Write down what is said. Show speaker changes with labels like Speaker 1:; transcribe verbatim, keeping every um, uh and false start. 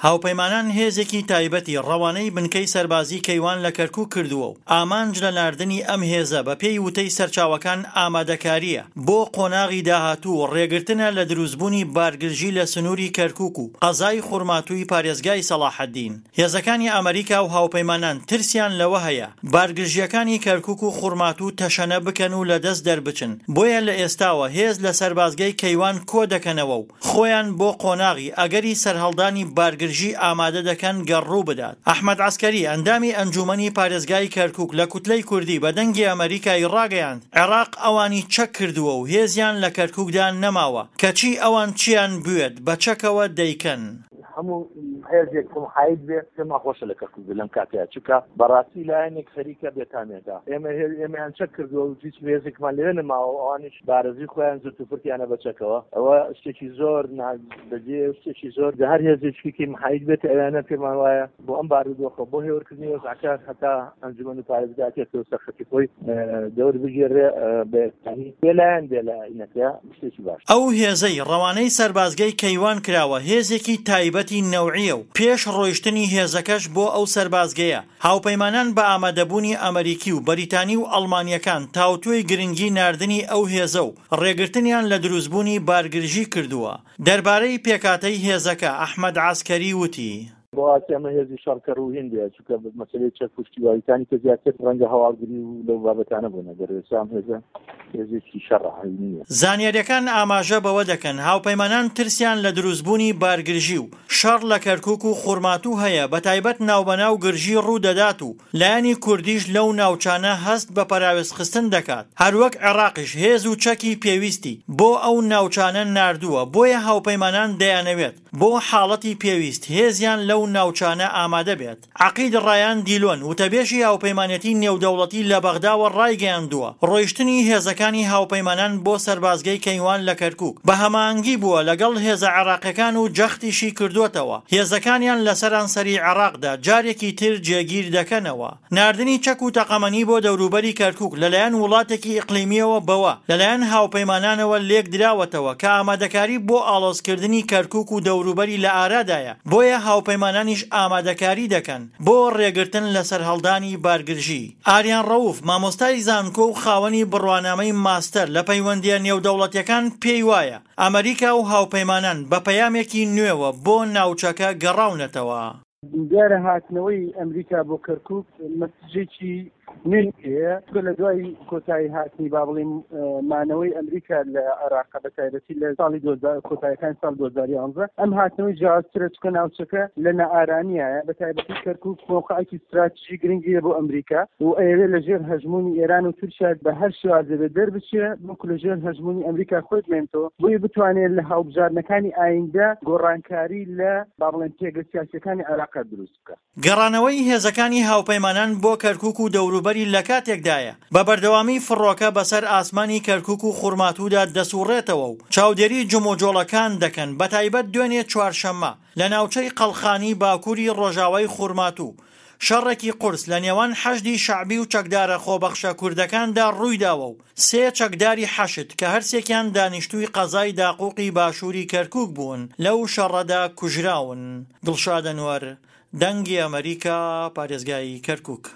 Speaker 1: هاوپەیمانان هێزێکی تایبەتی ڕەوانەی بنکەی سەربازی کەیوان لە کەرکووک کردووە و ئامانج لە ناردنی ئەم هێزە بە پێی وتەی سەرچاوەکان ئامادەکاریە بۆ قۆناغی داهاتوو و ڕێگرتنە لە دروستبوونی بارگرژی لە سنووری کەرکووک و قەزای خوڕماتووی پارێزگای سەلاحەددین. هێزەکانی ئەمریکا و هاوپەیمانان ترسیان لەوە هەیە بارگرژیەکانی کەرکووک و خوڕماتوو تەشەنە بکەن و لە دەست دەربچن، بۆیە لە ئێستاوە هێز لە سەربازگەی کەیوان کۆ دەکەنەوە و خۆیان بۆ قۆناغی ئەگەری سەرهەڵدانی بارگرژی ئامادە دەکەن گەڕوو بدات. ئەحمەد عەسکەری ئەندامی ئەنجومەنی پارێزگای کەرکووک لە کوتلەی کوردی بە دەنگی ئەمریکای ڕاگەیاند عێراق ئەوانی چەک کردووە و هێزیان لە کەرکووکدا نەماوە، کەچی ئەوان چیان بوێت بە چەکەوە دەیکەن.
Speaker 2: هەموو هێزێک حید بێت پێما خۆشە لە کەرکووک لەم کاتەیە، چونکە بەڕاستی لایەنێک خەریکە بێتانێدا ئێمە ئێمەیان چەک کردووە و هیچ هێزێکمان لێ نەماوە، ئەوانیش بارەزی خۆیان زرت و فرتیانە بەچەکەوە. ئەوە شتێکی زۆر بەجێ شتێکی زۆر لە هەر هێزێکی حید بێت ئەوانە پێمان وایە بۆ ئەم بارودۆخە بۆ هێورکردنی وەزعەکە هەتا ئەنجومەن پارێزگاکێتەوە سەرخەتی خۆی دەور بگێڕێ بێتانی بێلایەن بێ لە عینەکە شتێکی باش.
Speaker 1: ئەو هێزەی ڕەوانەی سەربازگەی کەیوان کراوە هێزێکی تایبەتی نەوعیە و پێش ڕۆیشتنی هێزەکەش بۆ ئەو سەربازگەیە هاوپەیمانان بە ئامادەبوونی ئەمریکی و بەریتانی و ئەڵمانیەکان تاوتوێی گرنگی ناردنی ئەو هێزە و ڕێگرتنیان لە دروستبوونی بارگرژی کردووە. دەربارەی پێکاتەی هێزەکە ئەحمەد عەسکەری وتی:
Speaker 2: بۆ ئەمە هێزی شەڕکەر و هێندەیە، چونکە مەسەلەی چەک پشتیواریەکانی کە زیاتر ڕەنگە هەواڵگری و لەو بابەتانە بوون. ئەگەر ئێسام هێزە هێزێکی شەڕ نییە.
Speaker 1: زانیاریەکان ئاماژە بەوە دەکەن هاوپەیمانان ترسیان لە دروستبوونی بارگرژی و شەڕ لە کەرکووک و خوڕماتوو هەیە، بەتایبەت ناوبەناو گرژی ڕوو دەدات و لایەنی کوردیش لەو ناوچانە هەست بە پەراوێز خستن دەکات. هەروەک عێراقیش هێز و چەکی پێویستی بۆ ئەو ناوچانە ناردووە، بۆیە هاوپەیمانان دەیانەوێت بۆ حاڵەتی پێویست هێزیان لەو ناوچانە ئامادە بێت. عەقید ڕایان دیلۆن وتەبێژی هاوپەیمانەتی نێودەوڵەتی لە بەغداوە ڕایگەیاندووە ڕۆیشتنی هێزەکانی هاوپەیمانان بۆ سەربازگەی کەیوان لە کەرکووک بە هەماهەنگی بووە لەگەڵ هێزە عێراقیەکان و جەختیشی کردووەتەوە. هێزەکانیان لە سەرانسەری عێراقدا جارێکی تر جێگیر دەکەنەوە. ناردنی چەک و تەقەمەنی بۆ دەوروبەری کەرکووک لەلایەن وڵاتێکی ئیقلیمیەوە بەوە لەلایەن هاوپەیمانانەوە لێک دراوەتەوە کە ئامادەکاری بۆ ئاڵۆزکردنی کەرکووک و دەوروبەری لە ئارادایە، بۆیە هاوپەیمانانیش ئامادەکاری دەکەن بۆ ڕێگرتن لە سەرهەڵدانی بارگرژی. ئاریان ڕەوف مامۆستای زانکۆ و خاوەنی بڕوانامەی ماستەر لە پەیوەندیە نێودەوڵەتیەکان پێی وایە ئەمریکا و هاوپەیمانان بە پەیامێکی نوێوە بۆ ناوچەکە گەڕاونەتەوە.
Speaker 3: دیارە هاتنەوەی ئەمریکا بۆ کەرکووک مەسجێکی نوێیە لە دوای کۆتایی هاتنی با بڵێم مانەوەی ئەمریکا لە عێراق بە تایبەتی لە ساڵی کۆتاییەکانی ساڵ دوو هەزار و یانزە ئەم هاتنەوەی جیاوازترە چکە ناوچەکە لە نەئارانیایە بە تایبەتی کەرکووک مۆقعێکی استراتیژی گرنگیە بۆ ئەمریکا و ئەوێ لەژێر هەژمونی ئێران و تورکیا بە هەر شێوازێ بە دەربچێ وەکو لەژێر هەژمونی ئەمریکا خۆی بمێنێتەوە بۆیە بتوانێت لە هاوبژاردنەکانی ئایندە گۆڕانکاری لە با بڵێن پێگە سیاسیەکانی عێراق دروست بکات.
Speaker 1: گەڕانەوەی هێزەکانی هاوپەیمانان بۆ کەرکووک و دەوروبەری لە کاتێکدایە بە بەردەوامی فڕۆکە بەسەر ئاسمانی کەرکووک و خوڕماتوودا دەسوڕێتەوە و چاودێری جموجۆڵەکان دەکەن، بەتایبەت دوێنێ چوارشەممە لە ناوچەی قەڵخانی باکووری ڕۆژاوای خوڕماتوو. شەڕێکی قورس لە نێوان حەشدی شەعبی و چەکدارە خۆبەخشە کوردەکاندا ڕوویداوە و سێ چەکداری حەشد کە هەرسێکیان دانیشتووی قەزای داقووقی باشووری کەرکووک بوون لەو شەڕەدا کوژراون. دڵشاد ئەنوەر، دەنگی ئەمریکا، پارێزگای کەرکووک.